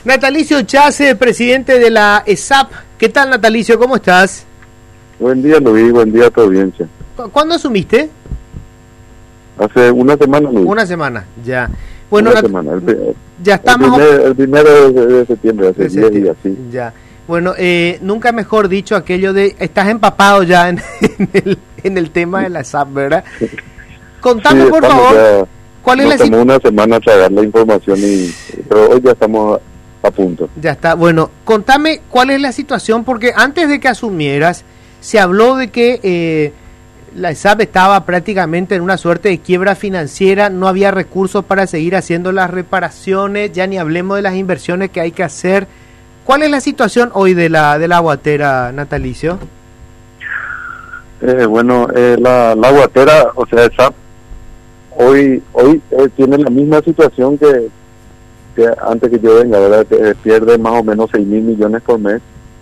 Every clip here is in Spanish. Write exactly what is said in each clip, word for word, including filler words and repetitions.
Natalicio Chase, presidente de la E S A P. ¿Qué tal, Natalicio? ¿Cómo estás? Buen día, Luis. Buen día a tu audiencia. ¿Cu- ¿Cuándo asumiste? Hace una semana, Luis. Una semana, ya. Bueno, una Nat- semana. El, el, ya estamos... El, primer, el primero de, de septiembre, hace diez días, sí. Ya. Bueno, eh, nunca mejor dicho aquello de... Estás empapado ya en, en, el, en el tema de la E S A P, ¿verdad? Contame, sí, por favor, ya, ¿cuál es la situación? situación? Tomó una semana a tragar la información, y pero hoy ya estamos a, a punto. Ya está. Bueno, contame cuál es la situación, porque antes de que asumieras, se habló de que eh, la E S A P estaba prácticamente en una suerte de quiebra financiera, no había recursos para seguir haciendo las reparaciones, ya ni hablemos de las inversiones que hay que hacer. ¿Cuál es la situación hoy de la de la aguatera, Natalicio? Eh, bueno, eh, la, la aguatera, o sea, E S A P, hoy hoy eh, tiene la misma situación que, que antes que yo venga, ¿verdad? Eh, pierde más o menos seis mil millones por mes.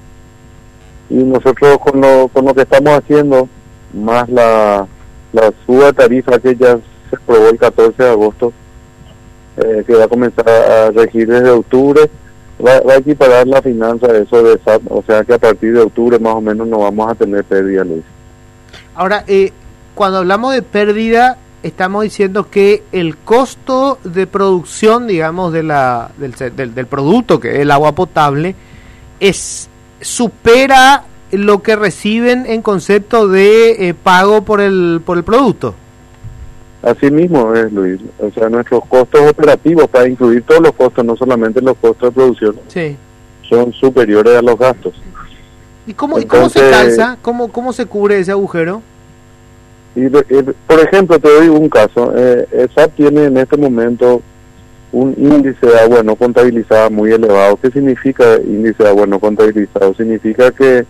Y nosotros con lo, con lo que estamos haciendo, más la, la suba de tarifa que ya se aprobó el catorce de agosto, eh, que va a comenzar a regir desde octubre, va, va a equiparar la finanza de eso de E S A P, o sea que a partir de octubre más o menos no vamos a tener pérdida, Luis. Ahora, eh, cuando hablamos de pérdida, estamos diciendo que el costo de producción, digamos, de la del, del, del producto, que es el agua potable, es supera lo que reciben en concepto de eh, pago por el por el producto. Así mismo es, Luis. O sea, nuestros costos operativos, para incluir todos los costos, no solamente los costos de producción, sí, son superiores a los gastos. ¿Y cómo, Entonces, ¿y cómo se calza? ¿Cómo, cómo se cubre ese agujero? Y, y, por ejemplo, te doy un caso. Eh, E S A P tiene en este momento un índice de agua no contabilizada muy elevado. ¿Qué significa índice de agua no contabilizado? Significa que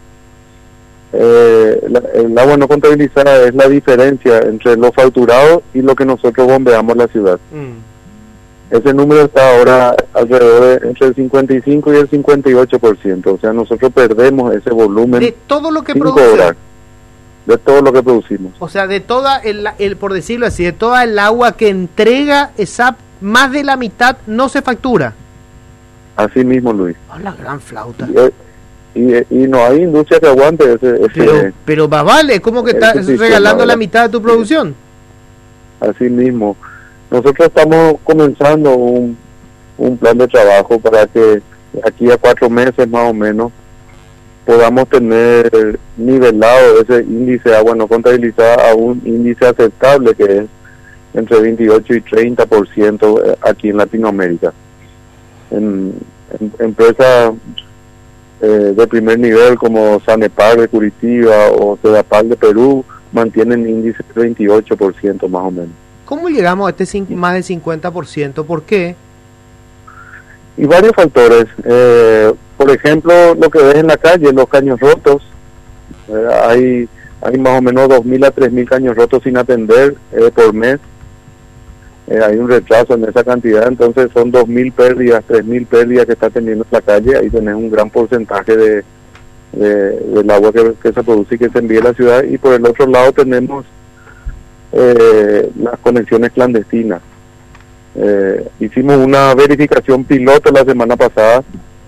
eh, la, el agua no contabilizada es la diferencia entre lo facturado y lo que nosotros bombeamos a la ciudad. Mm. Ese número está ahora alrededor de entre el cincuenta y cinco y el cincuenta y ocho por ciento. O sea, nosotros perdemos ese volumen de todo lo que sin produce. cobrar, de todo lo que producimos. O sea, de toda el, el por decirlo así, de toda el agua que entrega E S A P, más de la mitad no se factura. Así mismo, Luis. Oh, la gran flauta. Y, y, y no hay industria que aguante ese... ese pero, pero va, vale, ¿cómo que estás regalando ahora la mitad de tu producción? Así mismo. Nosotros estamos comenzando un, un plan de trabajo para que aquí a cuatro meses más o menos podamos tener nivelado ese índice de agua no contabilizada a un índice aceptable que es entre veintiocho y treinta por ciento aquí en Latinoamérica. En, en empresas eh, de primer nivel como Sanepar de Curitiba o Sedapal de Perú mantienen índice de veintiocho por ciento más o menos. ¿Cómo llegamos a este cinco, más del cincuenta por ciento? ¿Por qué? Y varios factores. Eh, por ejemplo, lo que ves en la calle, los caños rotos. Eh, hay hay más o menos dos mil a tres mil caños rotos sin atender eh, por mes. Eh, hay un retraso en esa cantidad, entonces son dos mil pérdidas, tres mil pérdidas que está teniendo la calle. Ahí tenés un gran porcentaje de, de del agua que, que se produce y que se envía a la ciudad. Y por el otro lado tenemos eh, las conexiones clandestinas. Eh, hicimos una verificación piloto la semana pasada,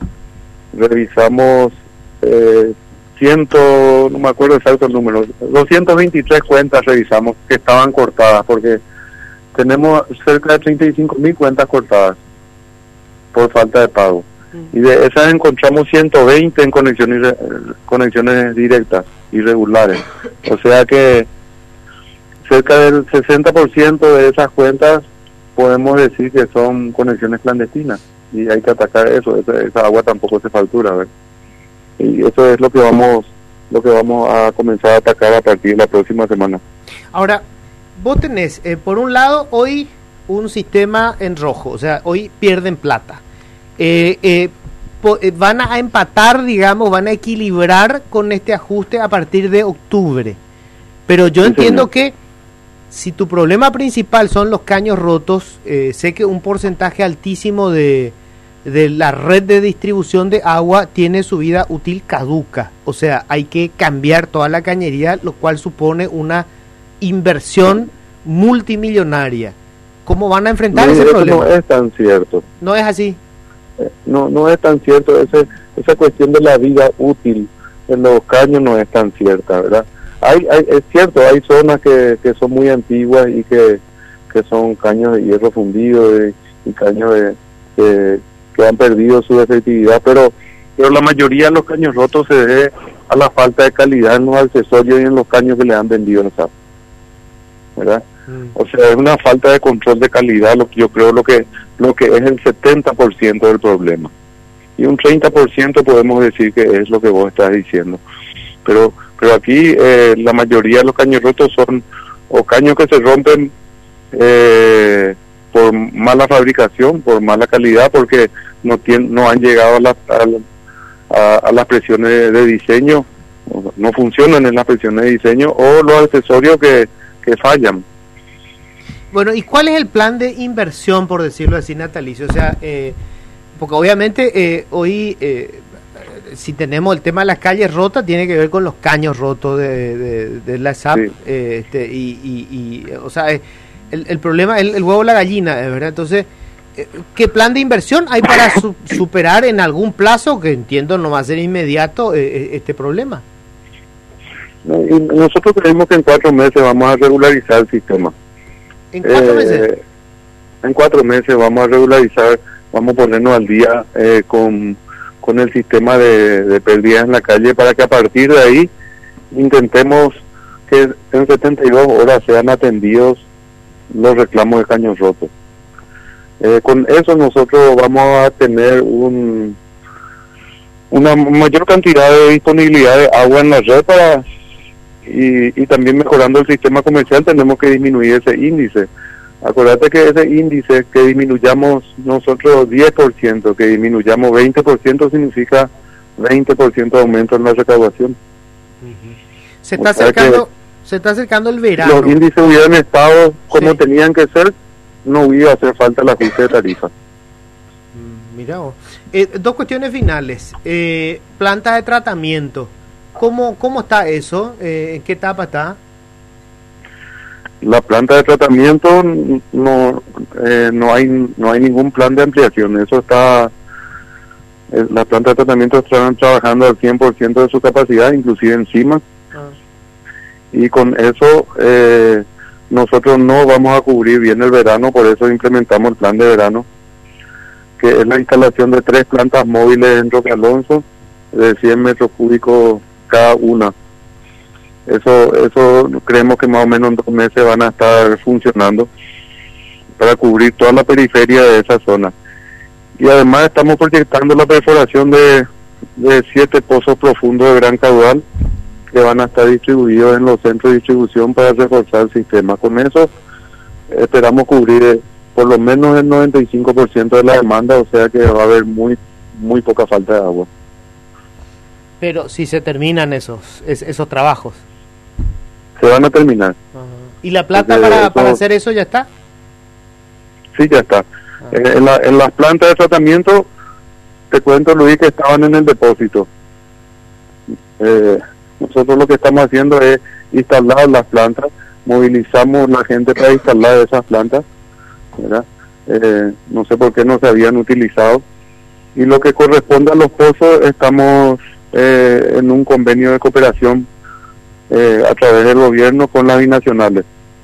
revisamos eh, ciento, no me acuerdo exacto el número, doscientas veintitrés cuentas revisamos que estaban cortadas, porque tenemos cerca de treinta y cinco mil cuentas cortadas por falta de pago, mm. y de esas encontramos ciento veinte en conexiones, conexiones directas, irregulares, o sea que cerca del sesenta por ciento de esas cuentas podemos decir que son conexiones clandestinas y hay que atacar eso. Esa, esa agua tampoco se factura, ¿verdad? Y eso es lo que vamos lo que vamos a comenzar a atacar a partir de la próxima semana. Ahora, vos tenés, eh, por un lado, hoy un sistema en rojo, o sea, hoy pierden plata. Eh, eh, po, eh, van a empatar, digamos, van a equilibrar con este ajuste a partir de octubre. Pero yo sí, entiendo señor. que si tu problema principal son los caños rotos, eh, sé que un porcentaje altísimo de, de la red de distribución de agua tiene su vida útil caduca. O sea, hay que cambiar toda la cañería, lo cual supone una inversión multimillonaria. ¿Cómo van a enfrentar no, ese problema? No es tan cierto. ¿No es así? eh, no no es tan cierto. Ese, esa cuestión de la vida útil de los caños no es tan cierta, ¿verdad? Hay, hay es cierto, hay zonas que, que son muy antiguas y que, que son caños de hierro fundido y, y caños de, de, que han perdido su efectividad, pero pero la mayoría de los caños rotos se debe a la falta de calidad en los accesorios y en los caños que le han vendido al S A P, ¿verdad? Mm. O sea, es una falta de control de calidad, lo que yo creo lo que lo que es el setenta por ciento del problema. Y un treinta por ciento podemos decir que es lo que vos estás diciendo. Pero pero aquí eh, la mayoría de los caños rotos son o caños que se rompen eh, por mala fabricación, por mala calidad, porque no tienen, no han llegado a, la, a, a, a las presiones de, de diseño, no funcionan en las presiones de diseño, o los accesorios que, que fallan. Bueno, ¿y cuál es el plan de inversión, por decirlo así, Natalicio? O sea, eh, porque obviamente eh, hoy, eh, si tenemos el tema de las calles rotas, tiene que ver con los caños rotos de, de, de la S A P, sí. eh, este, y, y, y, o sea, el, el problema es el, el huevo o la gallina, ¿verdad? Entonces, ¿qué plan de inversión hay para su, superar en algún plazo, que entiendo no va a ser inmediato, eh, este problema? Nosotros creemos que en cuatro meses vamos a regularizar el sistema. ¿En cuatro eh, meses? En cuatro meses vamos a regularizar, vamos a ponernos al día eh, con, con el sistema de, de pérdidas en la calle, para que a partir de ahí intentemos que en setenta y dos horas sean atendidos los reclamos de caños rotos. Eh, con eso nosotros vamos a tener un una mayor cantidad de disponibilidad de agua en la red para y, y también mejorando el sistema comercial tenemos que disminuir ese índice. Acuérdate que ese índice, que disminuyamos nosotros diez por ciento, que disminuyamos veinte por ciento, significa veinte por ciento de aumento en la recaudación. Uh-huh. Se está acercando se está acercando el verano. Los índices hubieran estado como sí. tenían que ser, no hubiera hacer falta el ajuste de tarifa. Mm, mira vos. Eh, dos cuestiones finales. Eh, plantas de tratamiento. ¿Cómo, cómo está eso? Eh, ¿En qué etapa está? La planta de tratamiento no eh, no hay no hay ningún plan de ampliación. Eso está eh, la planta de tratamiento están trabajando al cien por ciento de su capacidad, inclusive encima. Ah. Y con eso eh, nosotros no vamos a cubrir bien el verano, por eso implementamos el plan de verano, que es la instalación de tres plantas móviles en Roque Alonso, de cien metros cúbicos cada una. Eso eso creemos que más o menos en dos meses van a estar funcionando para cubrir toda la periferia de esa zona. Y además estamos proyectando la perforación de, de siete pozos profundos de gran caudal, que van a estar distribuidos en los centros de distribución para reforzar el sistema. Con eso esperamos cubrir eh, por lo menos el noventa y cinco por ciento de la demanda, o sea que va a haber muy muy poca falta de agua. Pero si se terminan esos es, esos trabajos. Se van a terminar. Uh-huh. ¿Y la plata para, eso, para hacer eso ya está? Sí, ya está. Uh-huh. eh, en, la, en las plantas de tratamiento, te cuento, Luis, que estaban en el depósito. Eh, nosotros lo que estamos haciendo es instalar las plantas, movilizamos la gente para instalar esas plantas, ¿verdad? Eh, no sé por qué no se habían utilizado. Y lo que corresponde a los pozos, estamos eh, en un convenio de cooperación eh, a través del gobierno con las binacionales,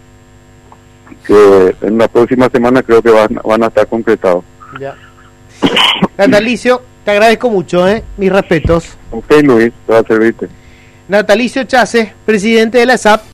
que en la próxima semana creo que van, van a estar concretados. Ya. Natalicio, te agradezco mucho, ¿eh? Mis respetos. Ok, Luis, te va a servirte. Natalicio Chase, presidente de la S A P.